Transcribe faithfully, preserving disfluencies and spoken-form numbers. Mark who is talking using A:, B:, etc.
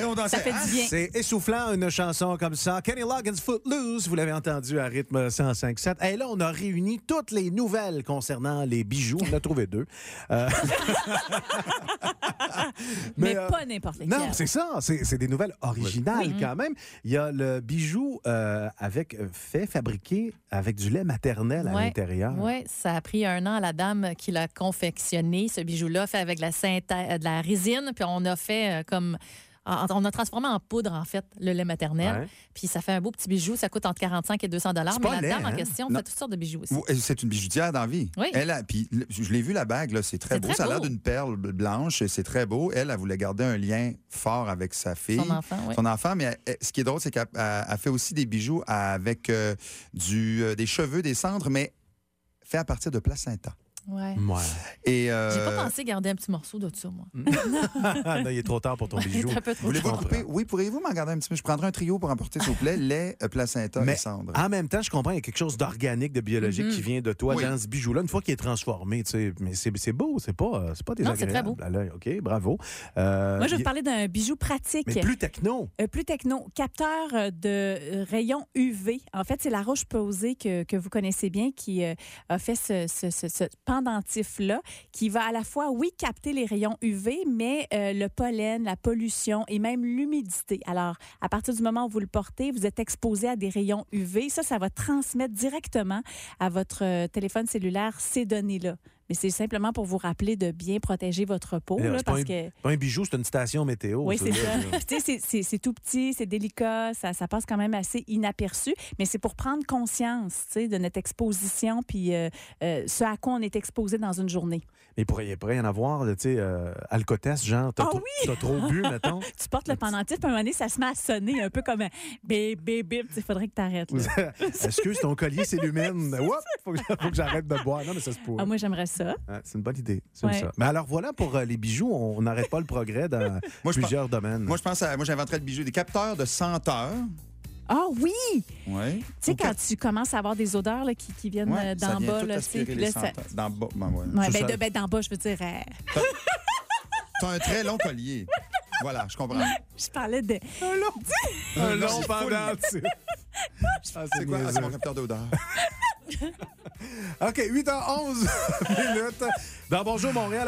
A: on dansait.
B: Ça fait du bien.
C: C'est essoufflant, une chanson comme ça. Kenny Loggins, Footloose, vous l'avez entendu à rythme cent cinq sept. Et là, on a réuni toutes les nouvelles concernant les bijoux. On a trouvé deux. Euh...
B: Mais,
C: Mais euh,
B: pas n'importe lesquelles.
C: Non, c'est ça. C'est, c'est des nouvelles originales
B: Oui.
C: quand même. Il y a le bijou euh, avec euh, fait fabriqué avec du lait maternel à
B: Ouais.
C: l'intérieur.
B: Oui, ça a pris un an à la dame qui l'a confectionné, ce bijou-là, fait avec de la, synthé- de la résine, puis on a fait euh, comme... On a transformé en poudre, en fait, le lait maternel.
C: Ouais.
B: Puis ça fait un beau petit bijou. Ça coûte entre quarante-cinq et deux cents dollars.
C: C'est
B: Mais
C: pas
B: la
C: laid,
B: dame
C: hein?
B: en question
A: Non.
B: fait toutes sortes de bijoux aussi.
A: Oui, c'est une bijoutière dans la vie.
B: Oui.
A: Elle a, puis je l'ai vu la bague là, c'est très
B: C'est
A: beau.
B: très
A: Ça a l'air
B: beau.
A: d'une perle blanche, c'est très beau. Elle, elle voulait garder un lien fort avec sa fille,
B: Son enfant, oui.
A: son enfant. Mais elle- ce qui est drôle, c'est qu'elle elle- elle fait aussi des bijoux avec euh, du euh, des cheveux, des cendres, mais fait à partir de placenta.
B: Ouais.
C: Ouais.
A: Et euh,
B: J'ai pas pensé garder un petit morceau de ça, moi.
C: non, il est trop tard pour ton bijou.
B: C'est un peu trop
A: voulez-vous
C: Je
A: le couper? Oui, pourriez-vous m'en garder un petit peu? Je prendrai un trio pour emporter, s'il vous plaît, lait, euh, placenta
C: Mais
A: et cendres.
C: en même temps, je comprends, il y a quelque chose d'organique, de biologique
B: Mm-hmm.
C: qui vient de toi
A: Oui.
C: dans ce bijou-là, une fois qu'il est transformé. Tu sais, mais c'est, c'est beau, c'est pas, euh, c'est pas
B: Non, c'est
C: désagréable.
B: très
C: à l'œil. OK, bravo. Euh,
D: Moi, je vais
C: il-
D: vous parler d'un bijou pratique.
C: Mais plus techno.
D: Euh, plus techno, capteur euh, de rayons U V. En fait, c'est la Roche-Posay que, que vous connaissez bien qui euh, a fait ce, ce, ce, ce pendentif-là qui va à la fois, oui, capter les rayons U V, mais euh, le pollen, la pollution et même l'humidité. Alors, à partir du moment où vous le portez, vous êtes exposé à des rayons U V. Ça, ça va transmettre directement à votre euh, téléphone cellulaire ces données-là. Mais c'est simplement pour vous rappeler de bien protéger votre peau.
C: Mais, euh,
D: là,
C: c'est pas
D: parce
C: un,
D: que...
C: pas un bijou, c'est une station météo.
D: Oui, c'est
C: là.
D: ça. Tu sais, c'est- c'est c'est tout petit, c'est délicat, ça, ça passe quand même assez inaperçu, mais c'est pour prendre conscience, tu sais, de notre exposition puis euh, euh, ce à quoi on est exposé dans une journée.
C: Mais il pourrait, il pourrait y en avoir, tu sais, euh, alcotest, genre, t'as,
D: Ah
C: trop-
D: oui!
C: t'as trop bu, mettons.
D: Tu portes le pendentif, puis à un moment donné, ça se met à sonner un peu comme un bip, bip, bip. Il faudrait que tu arrêtes.
C: Excuse, ton collier s'illumine. Oups, faut que, faut que j'arrête de boire. Non, mais ça se pourrait.
D: Ah, moi, j'aimerais ça.
C: Ouais, c'est une bonne idée. C'est
D: Ouais.
C: ça. Mais alors voilà pour euh, les bijoux, on n'arrête pas le progrès dans
A: Moi, je
C: plusieurs domaines.
A: Moi, je pense à, moi, j'inventerais le bijou, des capteurs de senteur.
D: Ah oui!
A: Oui.
D: Tu sais, quand tu commences à avoir des odeurs là, qui, qui viennent euh, d'en bas, là, tu sais, puis là, ça...
A: D'en bas, ben, ouais.
D: Ouais,
C: Ça,
D: ben,
C: ça-
D: de- ben, d'en bas, je veux dire, euh,
A: T'as un très long collier. Voilà, je comprends.
D: je parlais de...
C: Un long
A: C'est
C: pendentif. Ah,
A: C'est quoi? Ah,
C: niaiseux.
A: c'est mon capteur d'odeur.
C: OK, huit heures onze minutes. Dans Bonjour Montréal.